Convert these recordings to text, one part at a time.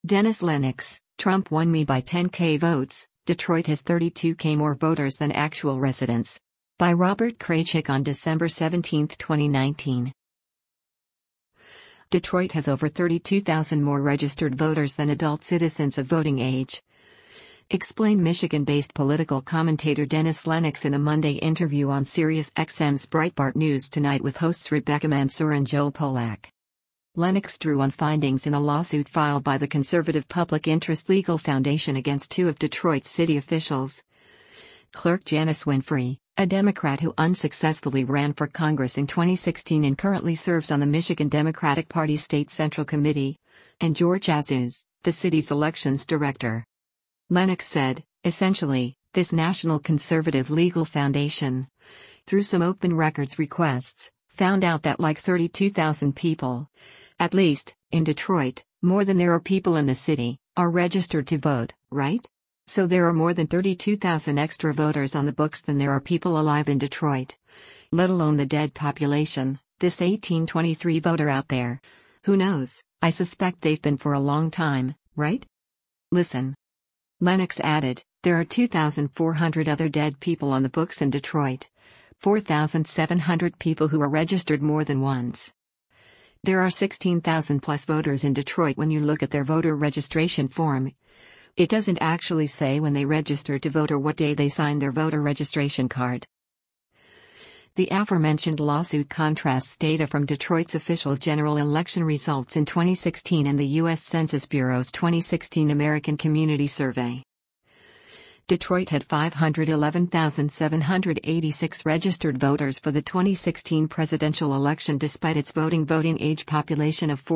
Dennis Lennox, Trump won me by 10K votes. Detroit has 32K more voters than actual residents. By Robert Kraychik on December 17, 2019. Detroit has over 32,000 more registered voters than adult citizens of voting age. Explained Michigan-based political commentator Dennis Lennox in a Monday interview on SiriusXM's Breitbart News Tonight with hosts Rebecca Mansour and Joel Pollack. Lennox drew on findings in a lawsuit filed by the conservative Public Interest Legal Foundation against two of Detroit's city officials. Clerk Janice Winfrey, a Democrat who unsuccessfully ran for Congress in 2016 and currently serves on the Michigan Democratic Party State Central Committee, and George Azzuz, the city's elections director. Lennox said, essentially, this National Conservative Legal Foundation, through some open records requests, found out that like 32,000 people, at least, in Detroit, more than there are people in the city, are registered to vote, right? So there are more than 32,000 extra voters on the books than there are people alive in Detroit. Let alone the dead population, this 1823 voter out there. Who knows, I suspect they've been for a long time, right? Listen. Lennox added, there are 2,400 other dead people on the books in Detroit. 4,700 people who are registered more than once. There are 16,000 plus voters in Detroit when you look at their voter registration form. It doesn't actually say when they registered to vote or what day they signed their voter registration card. The aforementioned lawsuit contrasts data from Detroit's official general election results in 2016 and the U.S. Census Bureau's 2016 American Community Survey. Detroit had 511,786 registered voters for the 2016 presidential election despite its voting age population of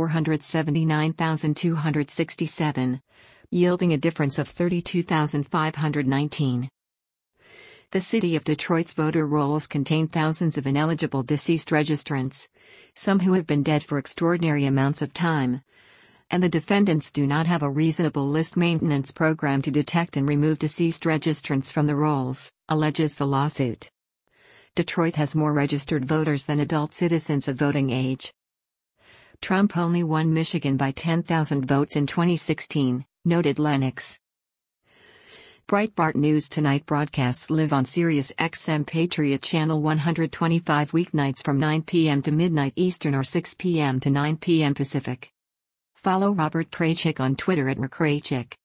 479,267, yielding a difference of 32,519. The city of Detroit's voter rolls contain thousands of ineligible deceased registrants, some who have been dead for extraordinary amounts of time, and the defendants do not have a reasonable list maintenance program to detect and remove deceased registrants from the rolls, alleges the lawsuit. Detroit has more registered voters than adult citizens of voting age. Trump only won Michigan by 10,000 votes in 2016, noted Lennox. Breitbart News Tonight broadcasts live on SiriusXM Patriot Channel 125 weeknights from 9 p.m. to midnight Eastern or 6 p.m. to 9 p.m. Pacific. Follow Robert Kraychik on Twitter @RKraychik.